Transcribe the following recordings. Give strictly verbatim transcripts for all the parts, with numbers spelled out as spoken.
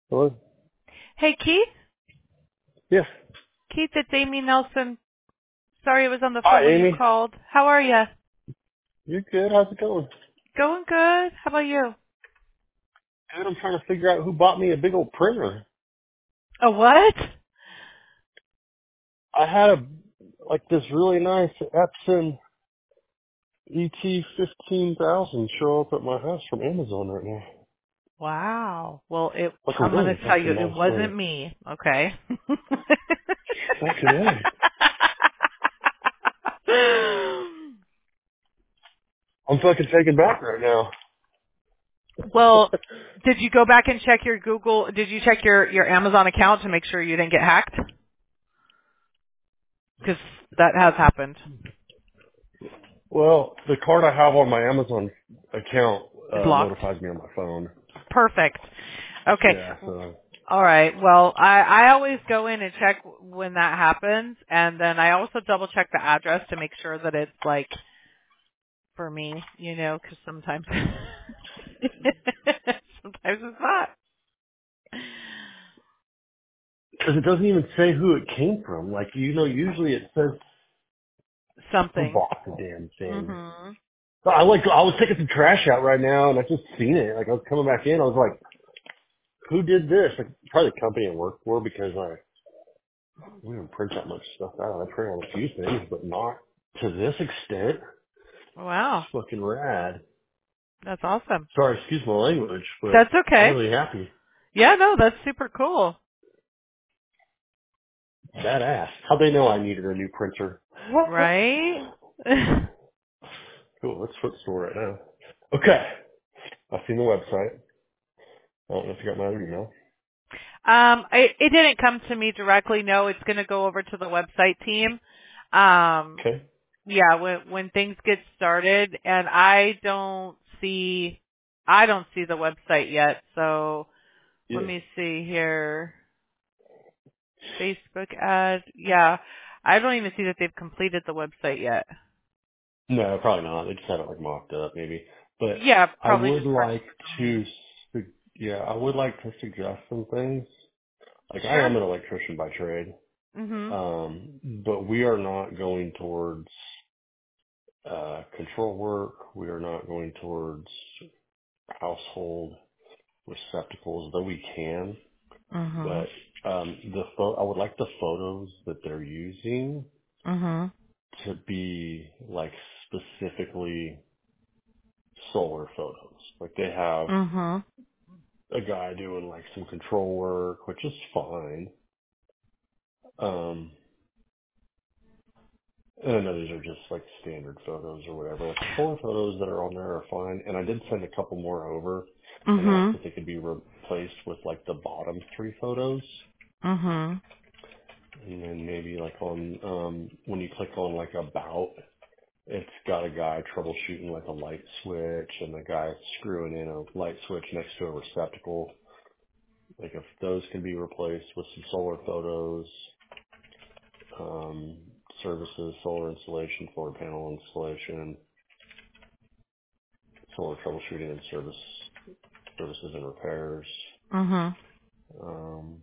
Hello? Hey, Keith? Yes. Keith, it's Amy Nelson. Sorry I was on the phone Hi, when you Amy. called. How are you? You're good. How's it going? Going good. How about you? Good. I'm trying to figure out who bought me a big old printer. A what? I had a, like this really nice Epson E T fifteen thousand show up at my house from Amazon right now. Wow. Well, it, Like a I'm going to really tell you, fucking it nice wasn't printer. me. Okay. Fucking A. I'm fucking taken back right now. Well, did you go back and check your Google, did you check your, your Amazon account to make sure you didn't get hacked? Because that has happened. Well, the card I have on my Amazon account It's uh locked. notifies me on my phone. Perfect. Okay. Yeah, so. All right. Well, I, I always go in and check when that happens, and then I also double check the address to make sure that it's like for me, you know, because sometimes sometimes it's not Because it doesn't even say who it came from. Like, you know, usually it says who something. bought the damn thing. Mhm. So I like I was taking some trash out right now, and I just seen it. Like I was coming back in, I was like, "Who did this?" Like probably the company I work for because I we don't print that much stuff out. I print out a few things, but not to this extent. Wow, It's fucking rad. that's awesome. Sorry, excuse my language, but That's I'm okay. really happy. Yeah, no, that's super cool. Badass. How'd they know I needed a new printer? Right? Cool. Let's flip store right now. Okay. I've seen the website. I don't know if you got my other email. Um, it, it didn't come to me directly. No, it's going to go over to the website team. Um, Okay. yeah, when when things get started, and I don't see, I don't see the website yet. So let Yeah. me see here. Facebook ad. Yeah, I don't even see that they've completed the website yet. No, probably not. They just had it like mocked up maybe. But Yeah, I probably would just purchased like the domain. to, su- yeah, I would like to suggest some things. Like I Sure. am an electrician by trade, Mhm. um, but we are not going towards uh, control work. We are not going towards household receptacles, though we can. Mhm. But um, the pho- I would like the photos that they're using Mhm. to be like specifically solar photos. Like they have Mhm. a guy doing like some control work, which is fine. Um, and I know these are just like standard photos or whatever. Like the solar photos that are on there are fine. And I did send a couple more over and asked Mhm. if they could be replaced with like the bottom three photos. Mhm. And then maybe like on, um, when you click on like about, it's got a guy troubleshooting like a light switch and the guy screwing in a light switch next to a receptacle. Like if those can be replaced with some solar photos, um, services, solar installation, solar panel installation, solar troubleshooting and service, services and repairs. Mhm. Um,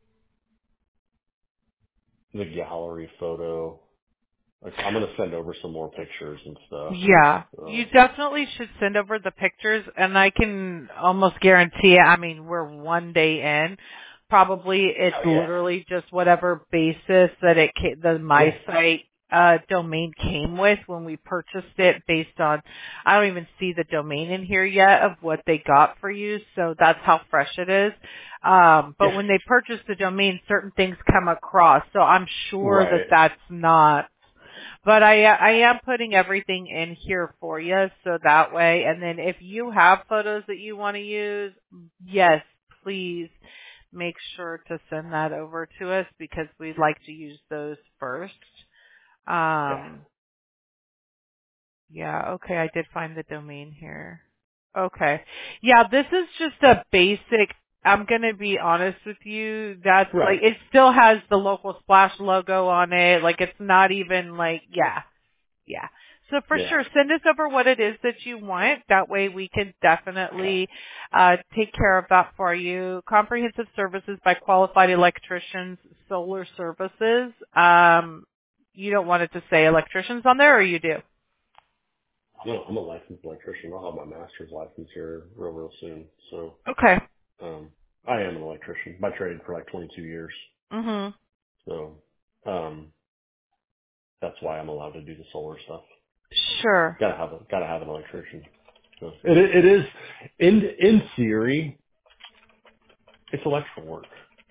the gallery photo. Like I'm gonna send over some more pictures and stuff. Yeah, you So definitely should send over the pictures, and I can almost guarantee it. I mean, we're one day in. Probably it's oh yeah, literally just whatever basis that it ca- the my yeah, site uh domain came with when we purchased it based on I don't even see the domain in here yet of what they got for you, so that's how fresh it is. Um but yeah. when they purchase the domain, certain things come across. So I'm sure that Right. that's not, but I I am putting everything in here for you so that way. And then if you have photos that you want to use, yes, please make sure to send that over to us because we'd like to use those first. Yeah. Um, yeah, okay, I did find the domain here. Okay. Yeah, this is just a basic, I'm going to be honest with you, that's like, Right. it still has the local splash logo on it. Like it's not even like, yeah. Yeah. So for Yeah. sure, send us over what it is that you want. That way we can definitely uh, take care of that for you. Comprehensive services by qualified electricians, solar services. Um, you don't want it to say electricians on there, or you do? No, I'm a licensed electrician. I'll have my master's license here real, real soon. So, Okay. um, I am an electrician by trade for like twenty-two years. Mhm. So, um, that's why I'm allowed to do the solar stuff. Sure. Gotta have a, gotta have an electrician. So it, it is, in, in theory, it's electrical work.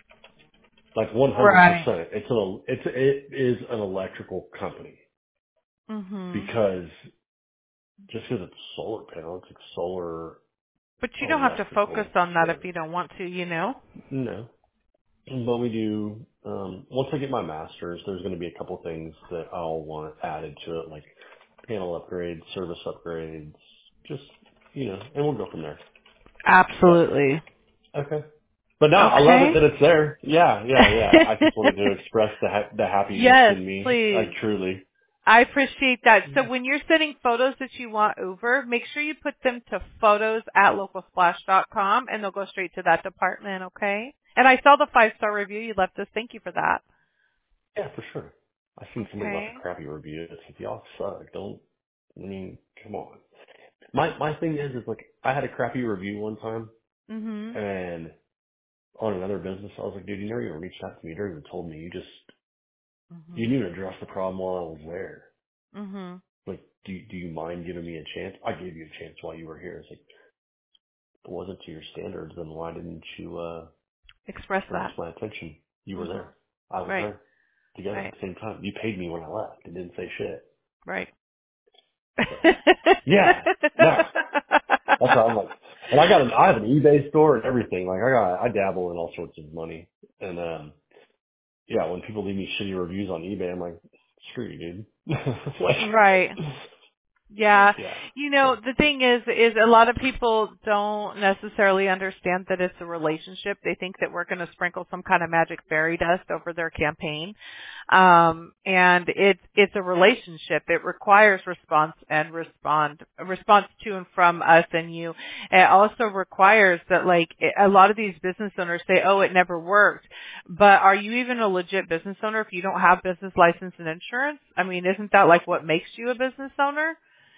Like Right. one hundred percent. It's an, it's, it is an electrical company Mhm. because just because it's solar panel, it's like solar But you don't have to focus electrical. on that if So you don't want to, you know? no, but we do, um, once I get my master's, there's going to be a couple things that I'll want added to it, like panel upgrades, service upgrades, just, you know, and we'll go from there. But, Absolutely. okay. But no, I love it Okay. that it's there. Yeah, yeah, yeah. I just wanted to express the ha- the happiness Yes, in me. I please. truly. I appreciate that. So when you're sending photos that you want over, make sure you put them to photos at local splash dot com and they'll go straight to that department, okay? And I saw the five-star review you left us. Thank you for that. Yeah, for sure. I seen somebody left Okay. a crappy review. It's like, y'all suck. Don't, I mean, come on. My, my thing is, is like, I had a crappy review one time Mhm. and on another business, I was like, dude, you never even reached out to me. You never even told me. You just, you Mhm. didn't even address the problem while I was there. Mhm. Like, do you, do you mind giving me a chance? I gave you a chance while you were here. It's like, it wasn't to your standards, then why didn't you, uh, Express bring it that. to my attention? You were Mhm. there. I was Right. there. Together at Right. the same time. You paid me when I left. It didn't say shit. Right. So, yeah, no. That's how I'm like, and I got an, I have an eBay store and everything. Like I got, I dabble in all sorts of money. And, um, yeah, when people leave me shitty reviews on eBay, I'm like, screw you, dude. like, Right. Yeah. yeah. You know, So, the thing is, is a lot of people don't necessarily understand that it's a relationship. They think that we're going to sprinkle some kind of magic fairy dust over their campaign. Um, and it's, it's a relationship. It requires response and respond, a response to and from us and you. It also requires that like a lot of these business owners say, oh, it never worked. But are you even a legit business owner if you don't have business license and insurance? I mean, isn't that like what makes you a business owner?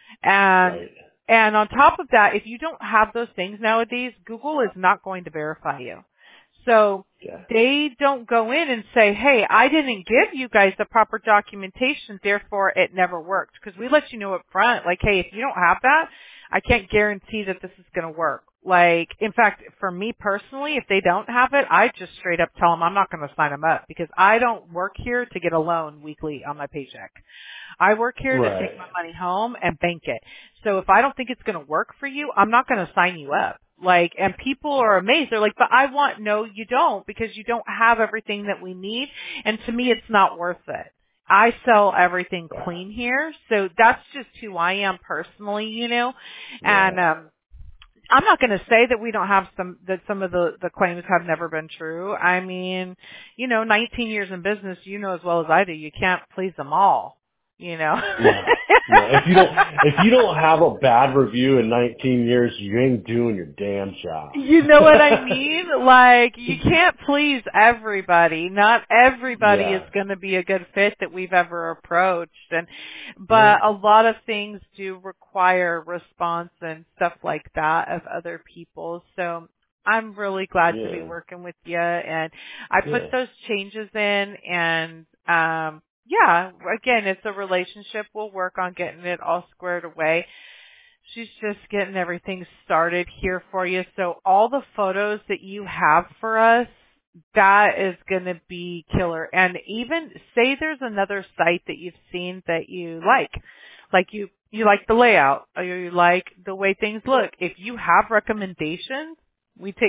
And right. and on top of that, if you don't have those things nowadays, Google is not going to verify you. So Yeah. they don't go in and say, hey, I didn't give you guys the proper documentation, therefore it never worked. Because we let you know up front, like, hey, if you don't have that, I can't guarantee that this is going to work. Like, in fact, for me personally, if they don't have it, I just straight up tell them I'm not going to sign them up because I don't work here to get a loan weekly on my paycheck. I work here to take Right. my money home and bank it. So if I don't think it's going to work for you, I'm not going to sign you up. Like, and people are amazed. They're like, but I want, no, you don't because you don't have everything that we need. And to me, it's not worth it. I sell everything Yeah. clean here. So that's just who I am personally, you know, Yeah. and, um, I'm not going to say that we don't have some, that some of the, the claims have never been true. I mean, you know, nineteen years in business, you know as well as I do, you can't please them all, you know. No. No. If you don't, if you don't have a bad review in nineteen years, you ain't doing your damn job. You know what I mean? Like, you can't please everybody. Not everybody is yeah. going to be a good fit that we've ever approached. And, No. but a lot of things do require response and stuff like that of other people. So I'm really glad to be Yeah. working with you. And I put Yeah. those changes in and, um, yeah, again, it's a relationship. We'll work on getting it all squared away. She's just getting everything started here for you. So all the photos that you have for us, that is going to be killer. And even say there's another site that you've seen that you like, like you, you like the layout or you like the way things look. If you have recommendations, we take,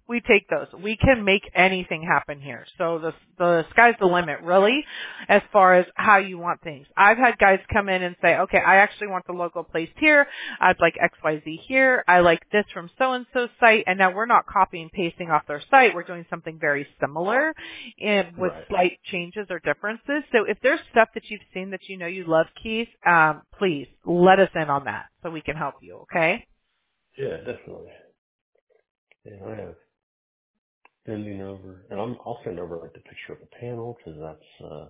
we take those. We can make anything happen here. So the the sky's the limit, really, as far as how you want things. I've had guys come in and say, okay, I actually want the logo placed here. I'd like X Y Z here. I like this from so-and-so site. And now we're not copying and pasting off their site. We're doing something very similar and with Right. slight changes or differences. So if there's stuff that you've seen that you know you love, Keith, um, please let us in on that so we can help you, okay? Yeah, definitely. Yeah, I have sending over, and I'm, I'll send over like the picture of the panel because that's, uh,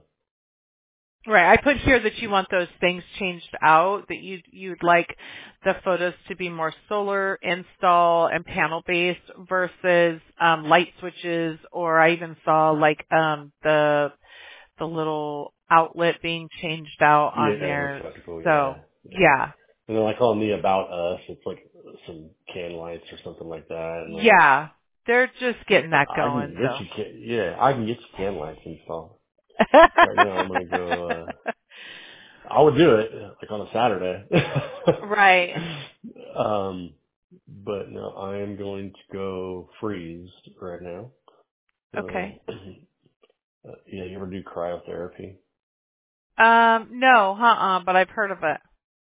Right. I put here that you want those things changed out, that you'd, you'd like the photos to be more solar install and panel based versus um, light switches, or I even saw like um, the the little outlet being changed out on yeah, there. receptacle, yeah, So, yeah. yeah. And then like on the About Us, it's like some can lights or something like that. And like, Yeah. They're just getting that I going, can get so. you can, yeah, I can get you can lights installed. Right now I'm going to go, uh, I would do it like on a Saturday. Right. um, but no, I am going to go freeze right now. Okay. So, uh, yeah, you ever do cryotherapy? Um, no, uh-uh, but I've heard of it.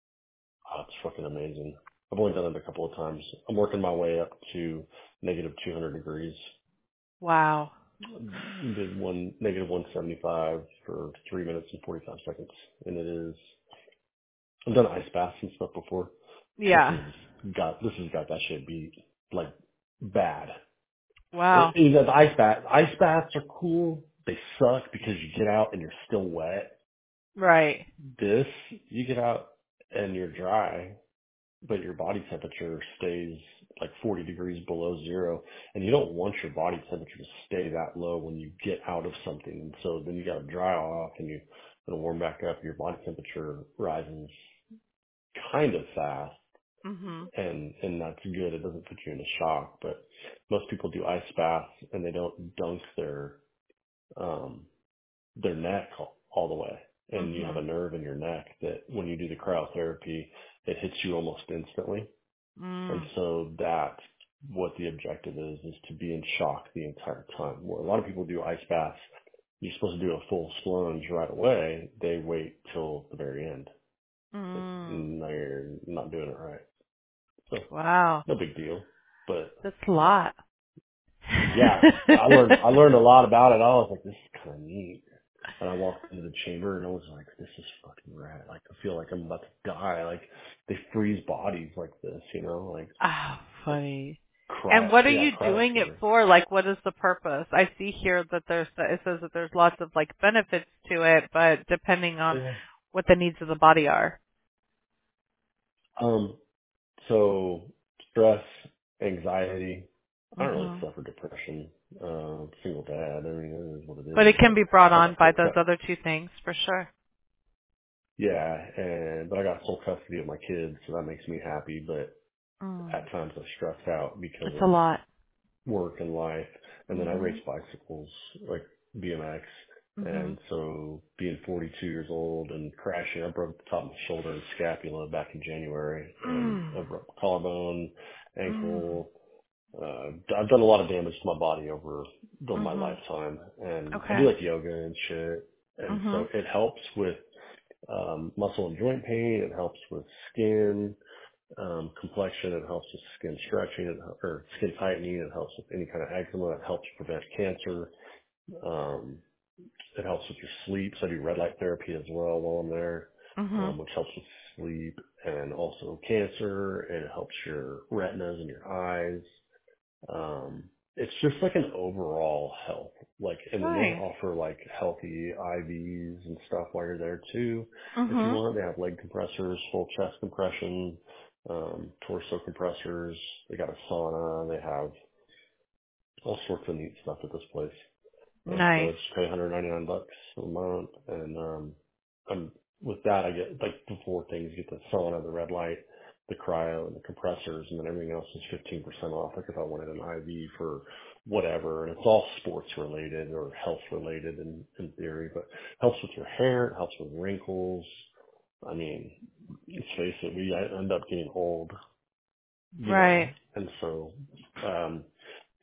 Oh, it's fucking amazing. I've only done it a couple of times. I'm working my way up to negative two hundred degrees. Wow. Did one negative one seventy-five for three minutes and forty-five seconds, and it is. I've done ice baths and stuff before. This Yeah. has got this has got that shit beat like bad. It, Wow. you know, the ice bath ice baths are cool. They suck because you get out and you're still wet. Right. This you get out and you're dry, but your body temperature stays like forty degrees below zero, and you don't want your body temperature to stay that low when you get out of something. And so then you got to dry off and you going to warm back up. Your body temperature rises kind of fast, Mhm. and and that's good. It doesn't put you in a shock, but most people do ice baths and they don't dunk their um their neck all, all the way. And you have Mhm. a nerve in your neck that when you do the cryotherapy, it hits you almost instantly. And Mm. so that's what the objective is, is to be in shock the entire time. Where a lot of people do ice baths, you're supposed to do a full plunge right away. They wait till the very end. But Mm. no, you're not doing it right. So Wow. no big deal. But That's a lot. yeah, I learned, I learned a lot about it. I was like, this is kind of neat. And I walked into the chamber and I was like, this is fucking rad. Like, I feel like I'm about to die. Like, they freeze bodies like this, you know, like, Oh, like funny. cry, And what are yeah, you doing it cryosphere. for? Like, what is the purpose? I see here that there's, it says that there's lots of like benefits to it, but depending on Yeah. what the needs of the body are. Um, so stress, anxiety. I don't really Mhm. suffer depression. Uh, single dad. I mean, it is what it But it is. can But be brought I on got by full those cut. other two things for sure. Yeah, and but I got full custody of my kids, so that makes me happy. But Mm. at times I'm stressed out because It's a of lot. work and life. And then I race Mhm. bicycles, like B M X. Mhm. And so being forty-two years old and crashing, I broke the top of my shoulder and scapula back in January, and Mm. I broke collarbone, Mm. ankle. Uh, I've done a lot of damage to my body over the, my Mhm. lifetime, and I do Okay. like yoga and shit. And so Mhm. it helps with um, muscle and joint pain. It helps with skin um, complexion. It helps with skin stretching it, or skin tightening. It helps with any kind of eczema. It helps prevent cancer. Um, it helps with your sleep. So I do red light therapy as well while I'm there, Mhm. um, which helps with sleep and also cancer. And it helps your retinas and your eyes. Um, it's just like an overall health. Like, and then they Nice. offer like healthy I Vs and stuff while you're there too. If you Mhm. want, they have leg compressors, full chest compression, um, torso compressors. They got a sauna. They have all sorts of neat stuff at this place. And so I Nice. just pay one hundred ninety-nine bucks a month. And, um, I'm, with that, I get like the four things. You get the sauna, the red light, the cryo, and the compressors, and then everything else is fifteen percent off. Like if I wanted an I V for whatever, and it's all sports related or health related in, in theory, but helps with your hair, it helps with wrinkles. I mean, let's face it, we end up getting old, you know, Right. and so, um,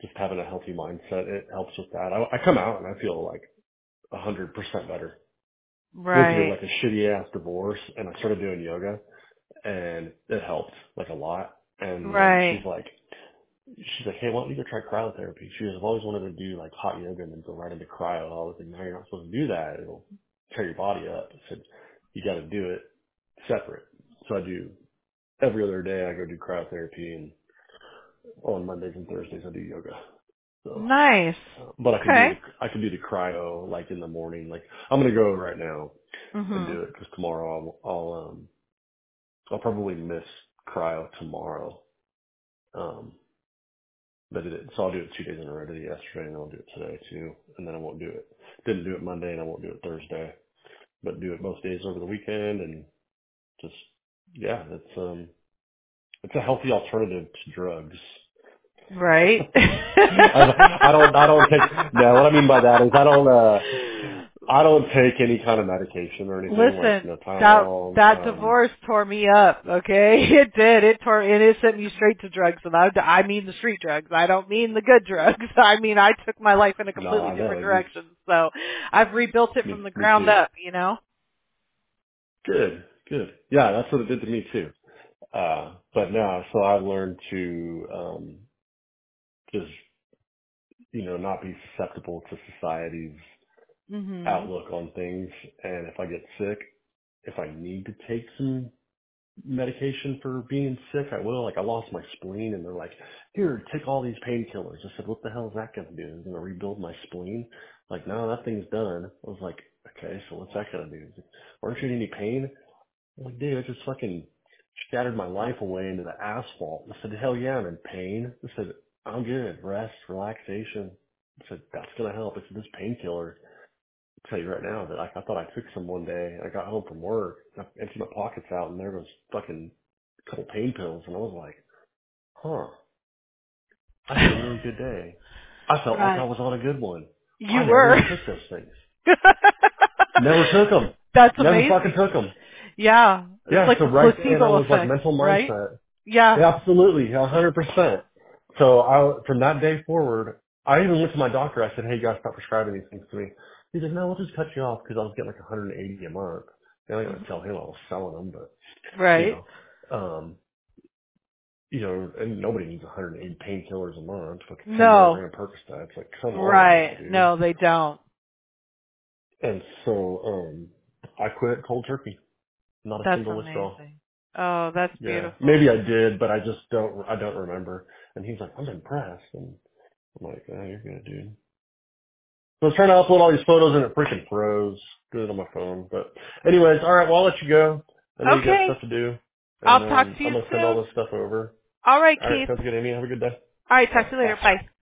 just having a healthy mindset, it helps with that. I, I come out and I feel like a hundred percent better. Went through Right. like a shitty ass divorce and I started doing yoga and it helped like a lot. And then Right. she's like, she's like, hey, why don't you go try cryotherapy? She goes, I've always wanted to do like hot yoga and then go right into cryo. I was like, no, you're not supposed to do that. It'll tear your body up. I said, you got to do it separate. So I do every other day. I go do cryotherapy, and on Mondays and Thursdays I do yoga. So, Nice. uh, but I could do Okay. the I could do the cryo like in the morning. Like I'm gonna go right now and Mhm. do it because tomorrow I'll I'll um I'll probably miss cryo tomorrow. Um, but it so I'll do it two days in a row. I did it yesterday and I'll do it today too, and then I won't do it. Didn't do it Monday and I won't do it Thursday, but do it most days over the weekend and just yeah, it's um it's a healthy alternative to drugs. Right. I, I don't, I don't take, no, what I mean by that is I don't, uh, I don't take any kind of medication or anything like, you Listen, know, that Tylenol. that Um, divorce tore me up. Okay, it did. It tore. It it sent me straight to drugs, and I I mean the street drugs. I don't mean the good drugs. I mean I took my life in a no, completely I know, different you, direction. So I've rebuilt it me, from the me ground too. up. You know. Good, good. Yeah, that's what it did to me too. Uh, but no, so I learned to, um, just, you know, not be susceptible to society's Mhm. outlook on things. And if I get sick, if I need to take some medication for being sick, I will. Like I lost my spleen and they're like, here, take all these painkillers. I said, what the hell is that going to do? Is it going to rebuild my spleen? Like, no, that thing's done. I was like, okay, so what's that going to do? He's like, aren't you in any pain? I'm like, dude, I just fucking scattered my life away into the asphalt. I said, hell yeah, I'm in pain. I said, I'm good. Rest, relaxation. I said, that's going to help. I said, this painkiller, I'll tell you right now that like, I thought I took some one day. I got home from work. I emptied my pockets out and there was fucking a couple pain pills. And I was like, huh, I had a really good day. I felt like I Right. was on a good one. You I never were. even took those things. Never took them. That's Never fucking amazing. took them. Yeah, it's Yeah, like so the right then I placebo was like effect, mental right? mindset. Yeah. Yeah, absolutely, a hundred percent. So I, from that day forward, I even went to my doctor. I said, "Hey, you gotta stop prescribing these things to me." He said, "No, we'll just cut you off because I was getting like one hundred eighty a month." And I gotta tell him I was selling them, but you Right. know, um, you know, and nobody needs one hundred eighty painkillers a month, like a ten No. milligram Percocet. It's like, come on now, Right. dude. No, they don't. And so, um, I quit cold turkey. Not a That's single withdrawal. amazing. Oh, that's Yeah, beautiful. maybe I did, but I just don't. I don't remember. And he's like, "I'm impressed," and I'm like, "Oh, you're good, dude." So I was trying to upload all these photos and it freaking froze. Doing it on my phone, but anyways, all right. Well, I'll let you go. I know you got Okay. stuff to do, and I'll talk um, to I'm you gonna send all soon. this stuff over. All right, All right, Keith. sounds good, Amy. Have a good day. All right, All talk right, to you later. bye. Bye.